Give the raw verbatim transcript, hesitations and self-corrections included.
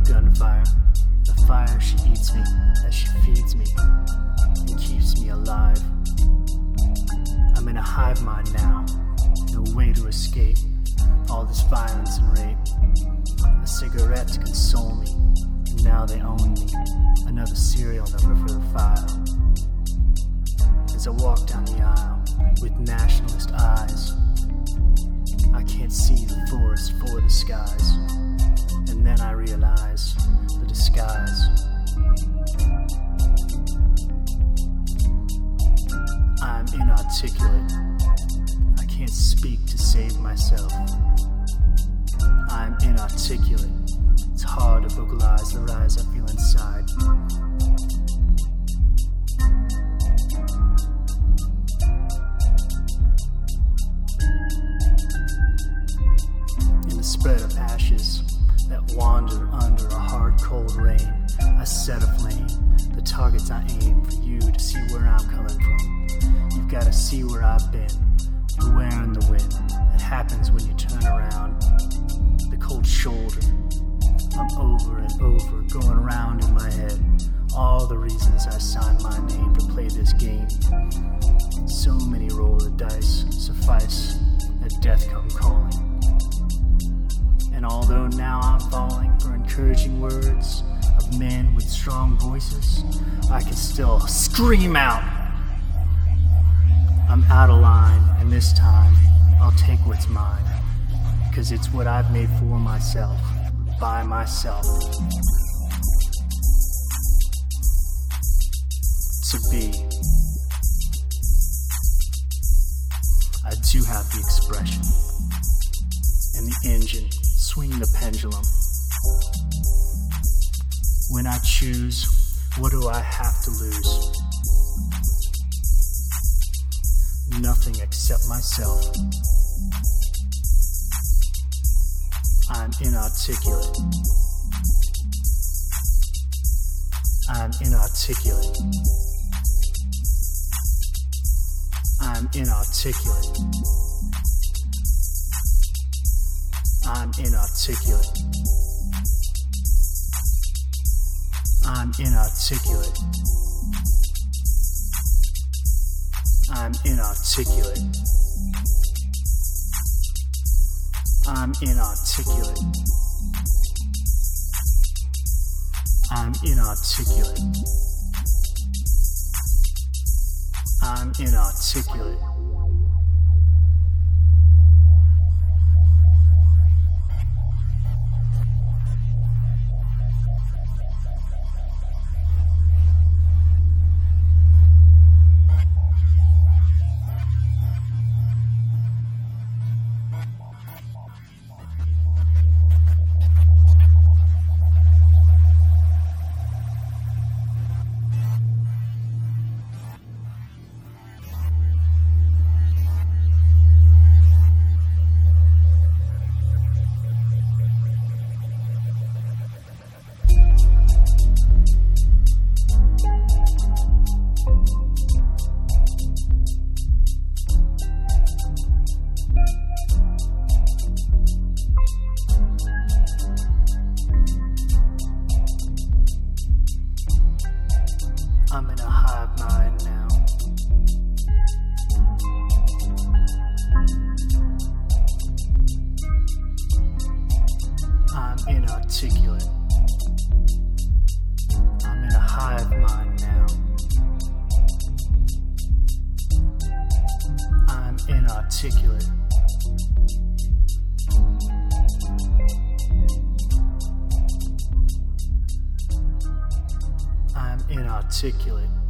gunfire, the fire she eats me, that she feeds me, and keeps me alive. I'm in a hive mind now, no way to escape all this violence and rape. A cigarette to console me, and now they own me, another serial number for the file. As I walk down the aisle with nationalist eyes, I can't see the forest for the skies, and then I realize the disguise. I'm inarticulate. I can't speak to save myself. I'm inarticulate. It's hard to vocalize the rise I feel inside. In the spread of ashes that wander under a hard, cold rain, I set aflame the targets I aim for you to see where I'm coming from. You've got to see where I've been, beware in the wind that happens when you turn around. The cold shoulder, I'm over and over, going around in my head all the reasons I signed my name to play this game. So many roll the dice, suffice that death come calling. And although now I'm falling for encouraging words of men with strong voices, I can still scream out. I'm out of line, and this time I'll take what's mine, because it's what I've made for myself, by myself. To be. I do have the expression and the engine swinging the pendulum. When I choose, what do I have to lose? Nothing except myself. I'm inarticulate. I'm inarticulate. I'm inarticulate. I'm inarticulate. I'm inarticulate. I'm inarticulate. I'm inarticulate. I'm inarticulate. I'm inarticulate. I'm in a hive mind now. I'm inarticulate. I'm in a hive mind now. I'm inarticulate. I'm inarticulate.